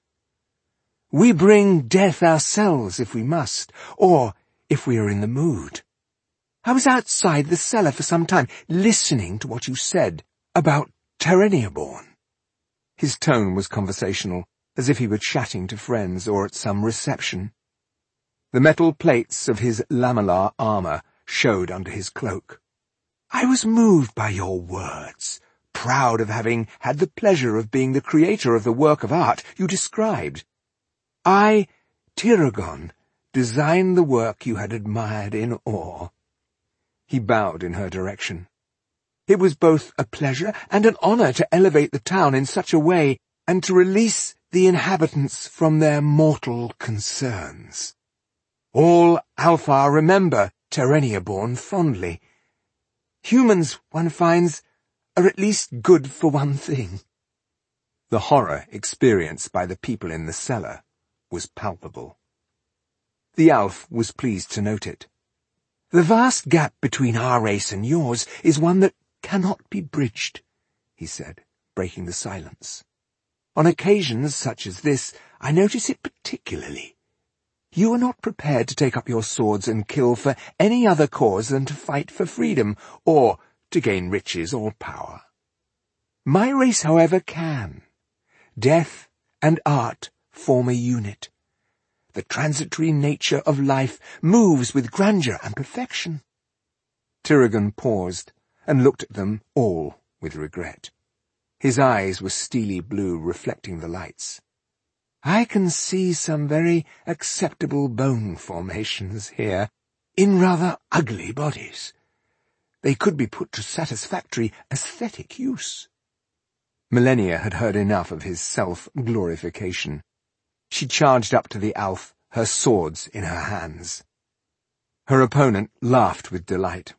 "We bring death ourselves if we must, or if we are in the mood. I was outside the cellar for some time, listening to what you said about Tereniaborn." His tone was conversational, as if he were chatting to friends or at some reception. The metal plates of his lamellar armor showed under his cloak. "I was moved by your words, proud of having had the pleasure of being the creator of the work of art you described. I, Tiragon, designed the work you had admired in awe." He bowed in her direction. "It was both a pleasure and an honor to elevate the town in such a way, and to release the inhabitants from their mortal concerns. All Alfar remember Tereniaborn fondly. Humans, one finds, are at least good for one thing." The horror experienced by the people in the cellar was palpable. The elf was pleased to note it. "The vast gap between our race and yours is one that cannot be bridged," he said, breaking the silence. "On occasions such as this, I notice it particularly. You are not prepared to take up your swords and kill for any other cause than to fight for freedom, or to gain riches or power. My race, however, can. Death and art form a unit. The transitory nature of life moves with grandeur and perfection." Tiragon paused and looked at them all with regret. His eyes were steely blue, reflecting the lights. "I can see some very acceptable bone formations here, in rather ugly bodies. They could be put to satisfactory aesthetic use." Malenia had heard enough of his self-glorification. She charged up to the elf, her swords in her hands. Her opponent laughed with delight.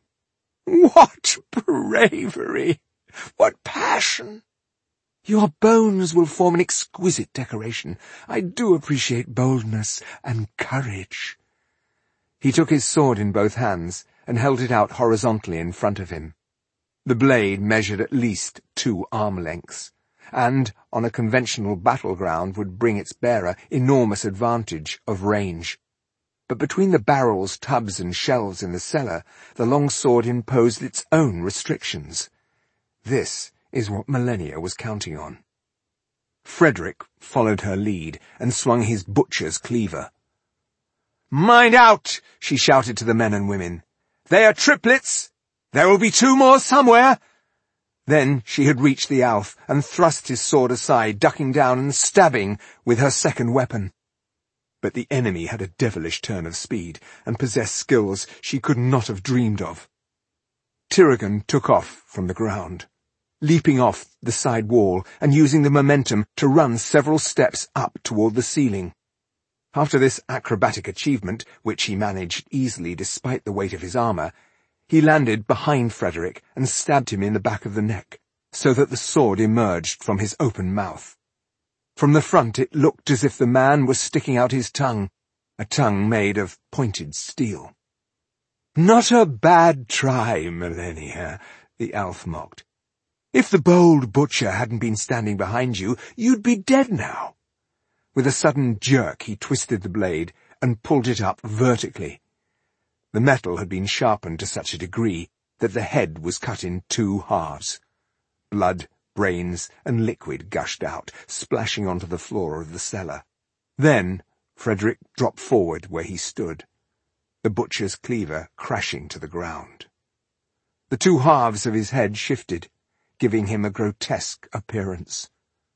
"What bravery! What passion! Your bones will form an exquisite decoration. I do appreciate boldness and courage." He took his sword in both hands and held it out horizontally in front of him. The blade measured at least 2 arm lengths, and, on a conventional battleground, would bring its bearer enormous advantage of range. But between the barrels, tubs, and shelves in the cellar, the long sword imposed its own restrictions. This is what Malenia was counting on. Frederick followed her lead and swung his butcher's cleaver. "Mind out!" she shouted to the men and women. "They are triplets! There will be 2 more somewhere!" Then she had reached the elf and thrust his sword aside, ducking down and stabbing with her second weapon. But the enemy had a devilish turn of speed and possessed skills she could not have dreamed of. Tiragon took off from the ground, leaping off the side wall and using the momentum to run several steps up toward the ceiling. After this acrobatic achievement, which he managed easily despite the weight of his armor, he landed behind Frederick and stabbed him in the back of the neck, so that the sword emerged from his open mouth. From the front it looked as if the man was sticking out his tongue, a tongue made of pointed steel. "Not a bad try, Malenia," the elf mocked. "If the bold butcher hadn't been standing behind you, you'd be dead now." With a sudden jerk he twisted the blade and pulled it up vertically. The metal had been sharpened to such a degree that the head was cut in two halves. Blood, brains, and liquid gushed out, splashing onto the floor of the cellar. Then Frederick dropped forward where he stood, the butcher's cleaver crashing to the ground. The two halves of his head shifted, giving him a grotesque appearance.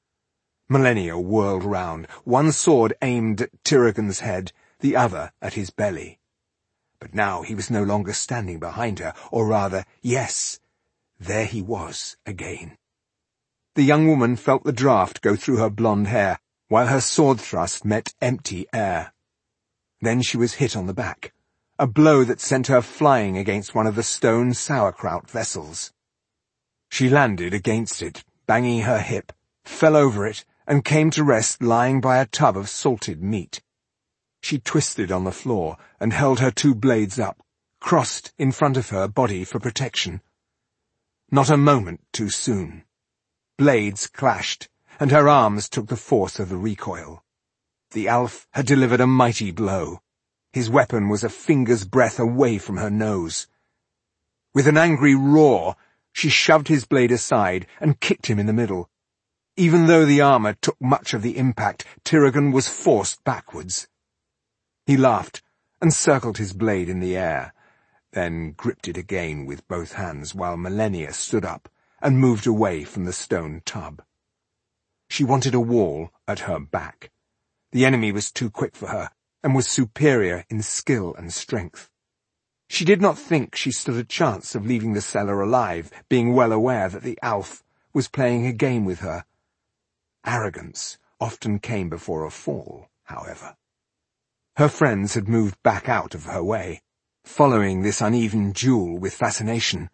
Malenia whirled round, one sword aimed at Tiragon's head, the other at his belly. But now he was no longer standing behind her, or rather, yes, there he was again. The young woman felt the draft go through her blonde hair, while her sword thrust met empty air. Then she was hit on the back, a blow that sent her flying against one of the stone sauerkraut vessels. She landed against it, banging her hip, fell over it, and came to rest lying by a tub of salted meat. She twisted on the floor and held her two blades up, crossed in front of her body for protection. Not a moment too soon. Blades clashed, and her arms took the force of the recoil. The elf had delivered a mighty blow. His weapon was a finger's breadth away from her nose. With an angry roar, she shoved his blade aside and kicked him in the middle. Even though the armor took much of the impact, Tiragon was forced backwards. He laughed and circled his blade in the air, then gripped it again with both hands while Malenia stood up and moved away from the stone tub. She wanted a wall at her back. The enemy was too quick for her, and was superior in skill and strength. She did not think she stood a chance of leaving the cellar alive, being well aware that the elf was playing a game with her. Arrogance often came before a fall, however. Her friends had moved back out of her way, following this uneven duel with fascination.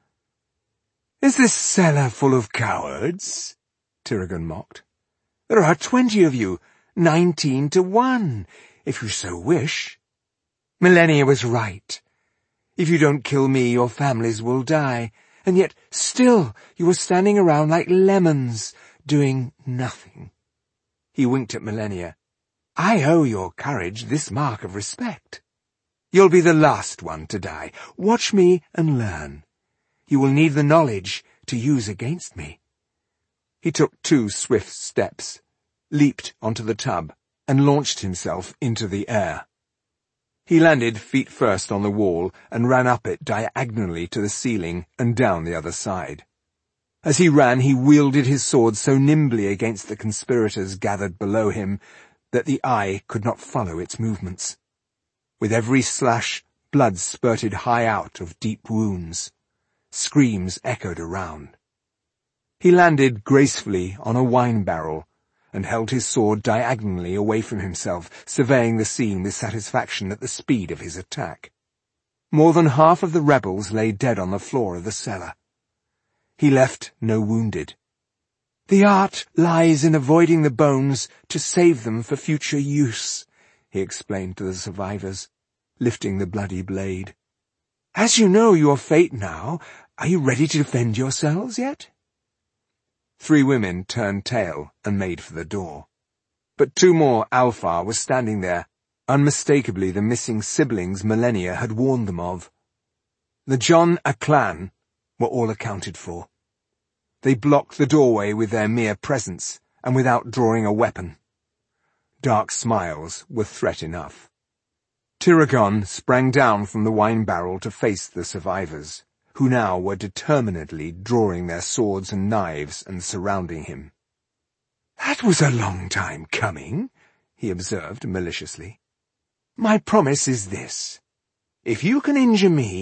"Is this cellar full of cowards?" Tiragon mocked. "There are 20 of you, 19 to 1, if you so wish. Malenia was right. If you don't kill me, your families will die, and yet still you are standing around like lemons, doing nothing." He winked at Malenia. "I owe your courage this mark of respect. You'll be the last one to die. Watch me and learn. You will need the knowledge to use against me." He took 2 swift steps, leaped onto the tub, and launched himself into the air. He landed feet first on the wall and ran up it diagonally to the ceiling and down the other side. As he ran, he wielded his sword so nimbly against the conspirators gathered below him that the eye could not follow its movements. With every slash, blood spurted high out of deep wounds. Screams echoed around. He landed gracefully on a wine barrel and held his sword diagonally away from himself, surveying the scene with satisfaction at the speed of his attack. More than half of the rebels lay dead on the floor of the cellar. He left no wounded. "The art lies in avoiding the bones to save them for future use," he explained to the survivors, lifting the bloody blade. "As you know your fate now, are you ready to defend yourselves yet?" 3 women turned tail and made for the door. But 2 more Alfar were standing there, unmistakably the missing siblings Malenia had warned them of. The John Aclan were all accounted for. They blocked the doorway with their mere presence, and without drawing a weapon. Dark smiles were threat enough. Tiragon sprang down from the wine barrel to face the survivors, who now were determinedly drawing their swords and knives and surrounding him. "That was a long time coming," he observed maliciously. "My promise is this. If you can injure me,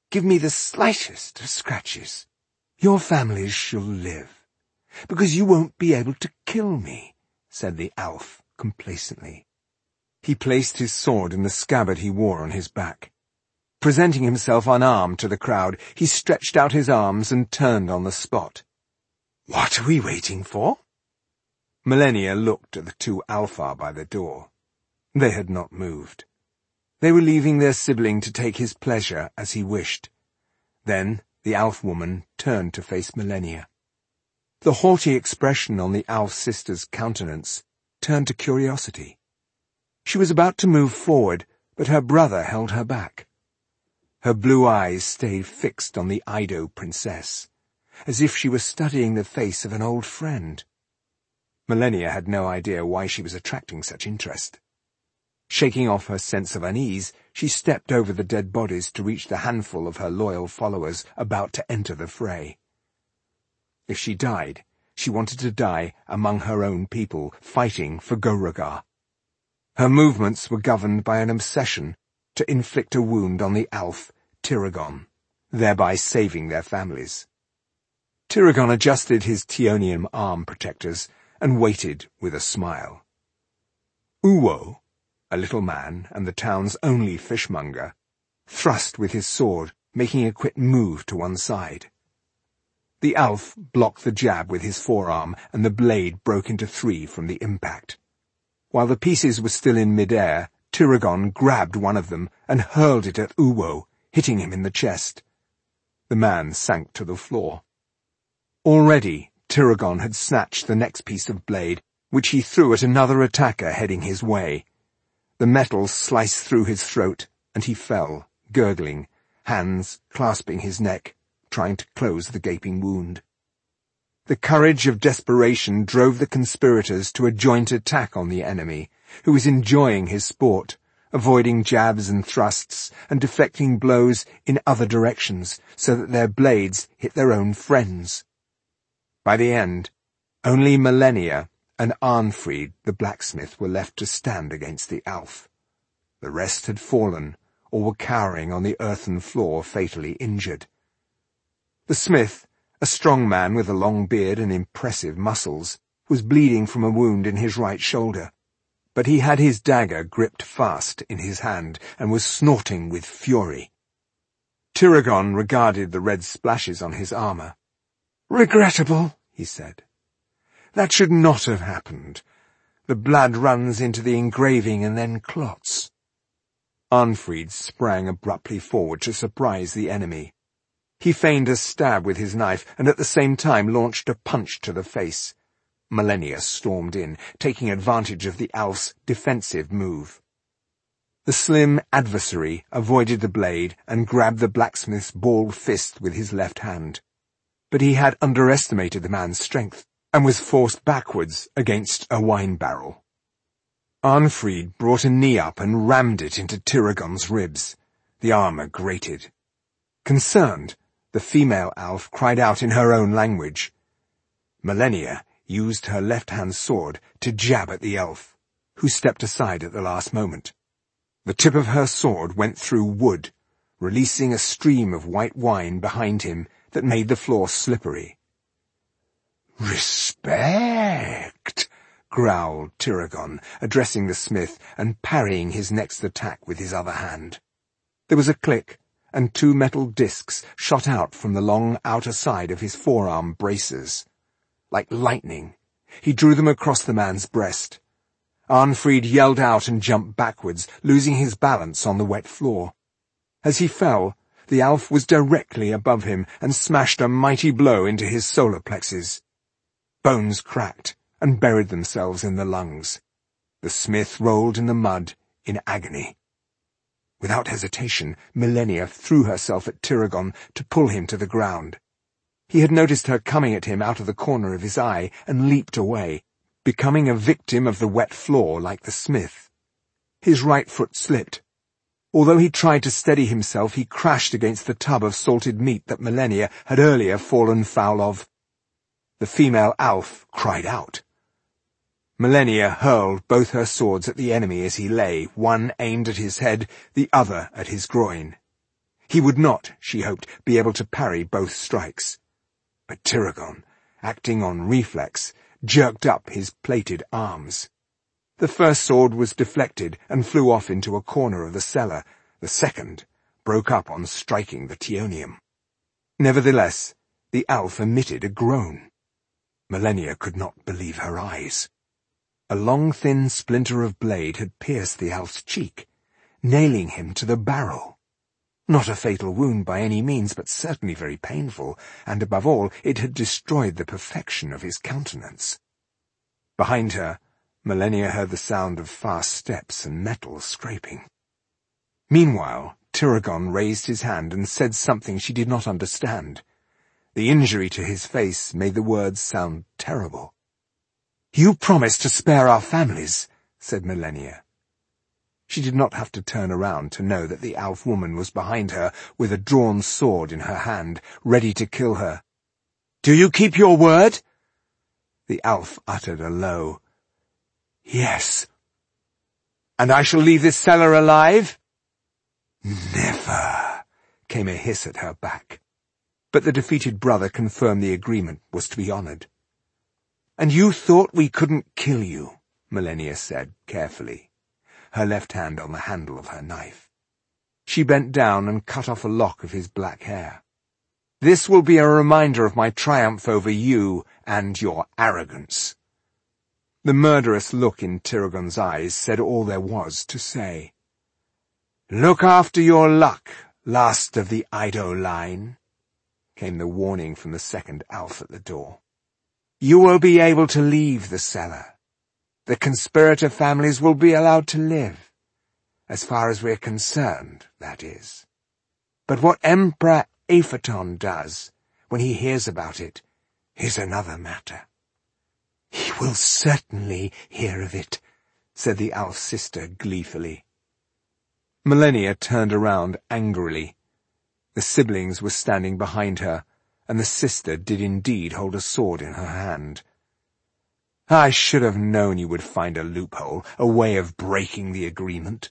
give me the slightest of scratches, your families shall live, because you won't be able to kill me," said the Alf complacently. He placed his sword in the scabbard he wore on his back. Presenting himself unarmed to the crowd, he stretched out his arms and turned on the spot. "What are we waiting for?" Malenia looked at the two Alfar by the door. They had not moved. They were leaving their sibling to take his pleasure as he wished. Then the Alf woman turned to face Malenia. The haughty expression on the Alf sister's countenance turned to curiosity. She was about to move forward, but her brother held her back. Her blue eyes stayed fixed on the Ido princess, as if she were studying the face of an old friend. Malenia had no idea why she was attracting such interest. Shaking off her sense of unease, she stepped over the dead bodies to reach the handful of her loyal followers about to enter the fray. If she died, she wanted to die among her own people, fighting for Beauregard. Her movements were governed by an obsession to inflict a wound on the Alf, Tiragon, thereby saving their families. Tiragon adjusted his Tionium arm protectors and waited with a smile. Uwo, a little man and the town's only fishmonger, thrust with his sword, making a quick move to one side. The Alf blocked the jab with his forearm, and the blade broke into 3 from the impact. While the pieces were still in mid-air, Tiragon grabbed one of them and hurled it at Uwo, hitting him in the chest. The man sank to the floor. Already, Tiragon had snatched the next piece of blade, which he threw at another attacker heading his way. The metal sliced through his throat, and he fell, gurgling, hands clasping his neck, trying to close the gaping wound. The courage of desperation drove the conspirators to a joint attack on the enemy, who was enjoying his sport, avoiding jabs and thrusts, and deflecting blows in other directions, so that their blades hit their own friends. By the end, only Malenia and Arnfrid the blacksmith were left to stand against the Alf. The rest had fallen, or were cowering on the earthen floor, fatally injured. The smith, a strong man with a long beard and impressive muscles, was bleeding from a wound in his right shoulder, but he had his dagger gripped fast in his hand and was snorting with fury. Tiragon regarded the red splashes on his armor. "Regrettable," he said. "That should not have happened. The blood runs into the engraving and then clots." Arnfrid sprang abruptly forward to surprise the enemy. He feigned a stab with his knife and at the same time launched a punch to the face. Malenia stormed in, taking advantage of the Alf's defensive move. The slim adversary avoided the blade and grabbed the blacksmith's balled fist with his left hand. But he had underestimated the man's strength and was forced backwards against a wine barrel. Arnfrid brought a knee up and rammed it into Tiragon's ribs. The armor grated. Concerned, the female Alf cried out in her own language. Malenia used her left-hand sword to jab at the elf, who stepped aside at the last moment. The tip of her sword went through wood, releasing a stream of white wine behind him that made the floor slippery. "Respect," growled Tiragon, addressing the smith and parrying his next attack with his other hand. There was a click, and 2 metal discs shot out from the long outer side of his forearm braces. Like lightning, he drew them across the man's breast. Arnfrid yelled out and jumped backwards, losing his balance on the wet floor. As he fell, the Alf was directly above him and smashed a mighty blow into his solar plexus. Bones cracked and buried themselves in the lungs. The smith rolled in the mud in agony. Without hesitation, Malenia threw herself at Tiragon to pull him to the ground. He had noticed her coming at him out of the corner of his eye and leaped away, becoming a victim of the wet floor like the smith. His right foot slipped. Although he tried to steady himself, he crashed against the tub of salted meat that Malenia had earlier fallen foul of. The female Alf cried out. Malenia hurled both her swords at the enemy as he lay, one aimed at his head, the other at his groin. He would not, she hoped, be able to parry both strikes. But Tiragon, acting on reflex, jerked up his plated arms. The first sword was deflected and flew off into a corner of the cellar. The second broke up on striking the Tionium. Nevertheless, the Alf emitted a groan. Malenia could not believe her eyes. A long, thin splinter of blade had pierced the Alf's cheek, nailing him to the barrel. Not a fatal wound by any means, but certainly very painful, and above all, it had destroyed the perfection of his countenance. Behind her, Malenia heard the sound of fast steps and metal scraping. Meanwhile, Tiragon raised his hand and said something she did not understand. The injury to his face made the words sound terrible. "You promised to spare our families," said Malenia. She did not have to turn around to know that the Alf woman was behind her with a drawn sword in her hand, ready to kill her. "Do you keep your word?" The Alf uttered a low, "Yes." "And I shall leave this cellar alive?" "Never," came a hiss at her back. But the defeated brother confirmed the agreement was to be honoured. "And you thought we couldn't kill you," Malenia said carefully, her left hand on the handle of her knife. She bent down and cut off a lock of his black hair. "This will be a reminder of my triumph over you and your arrogance." The murderous look in Tiragon's eyes said all there was to say. "Look after your luck, last of the Ido line," came the warning from the second Alf at the door. "You will be able to leave the cellar. The conspirator families will be allowed to live. As far as we're concerned, that is. But what Emperor Aphaton does, when he hears about it, is another matter." "He will certainly hear of it," said the Alf sister gleefully. Malenia turned around angrily. The siblings were standing behind her, and the sister did indeed hold a sword in her hand. "I should have known you would find a loophole, a way of breaking the agreement."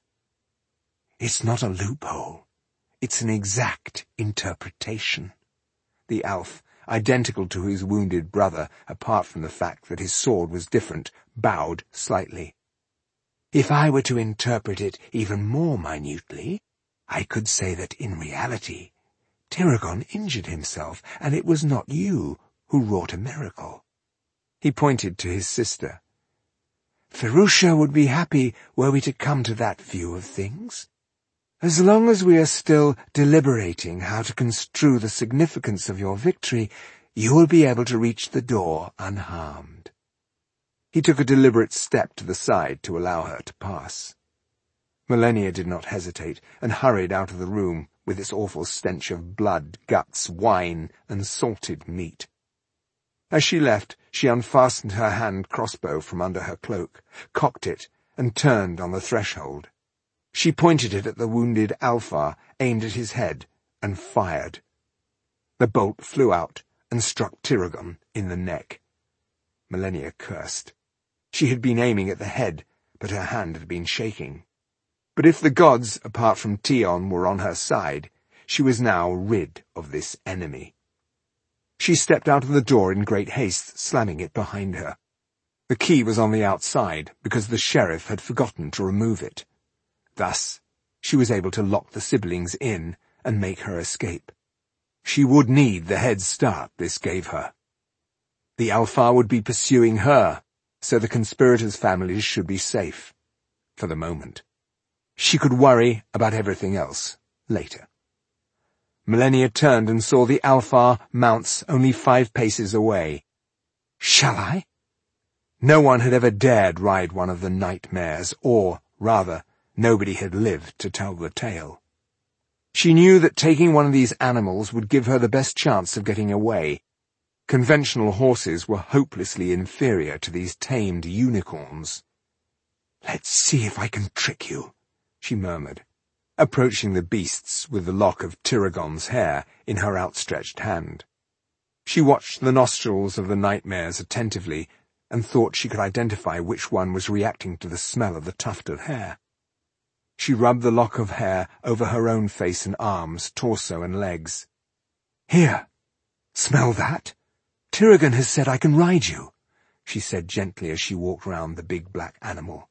"It's not a loophole. It's an exact interpretation." The Alf, identical to his wounded brother, apart from the fact that his sword was different, bowed slightly. "If I were to interpret it even more minutely, I could say that in reality, Tiragon injured himself, and it was not you who wrought a miracle." He pointed to his sister. "Ferusha would be happy were we to come to that view of things. As long as we are still deliberating how to construe the significance of your victory, you will be able to reach the door unharmed." He took a deliberate step to the side to allow her to pass. Malenia did not hesitate, and hurried out of the room with its awful stench of blood, guts, wine, and salted meat. As she left, she unfastened her hand crossbow from under her cloak, cocked it, and turned on the threshold. She pointed it at the wounded Alfar, aimed at his head, and fired. The bolt flew out and struck Tiragon in the neck. Malenia cursed. She had been aiming at the head, but her hand had been shaking. But if the gods, apart from Tion, were on her side, she was now rid of this enemy. She stepped out of the door in great haste, slamming it behind her. The key was on the outside, because the sheriff had forgotten to remove it. Thus, she was able to lock the siblings in and make her escape. She would need the head start this gave her. The Alfar would be pursuing her, so the conspirators' families should be safe. For the moment. She could worry about everything else later. Malenia turned and saw the Alfar mounts only 5 paces away. Shall I? No one had ever dared ride one of the nightmares, or, rather, nobody had lived to tell the tale. She knew that taking one of these animals would give her the best chance of getting away. Conventional horses were hopelessly inferior to these tamed unicorns. "Let's see if I can trick you," she murmured, approaching the beasts with the lock of Tiragon's hair in her outstretched hand. She watched the nostrils of the nightmares attentively and thought she could identify which one was reacting to the smell of the tuft of hair. She rubbed the lock of hair over her own face and arms, torso and legs. "Here, smell that? Tiragan has said I can ride you," she said gently as she walked round the big black animal.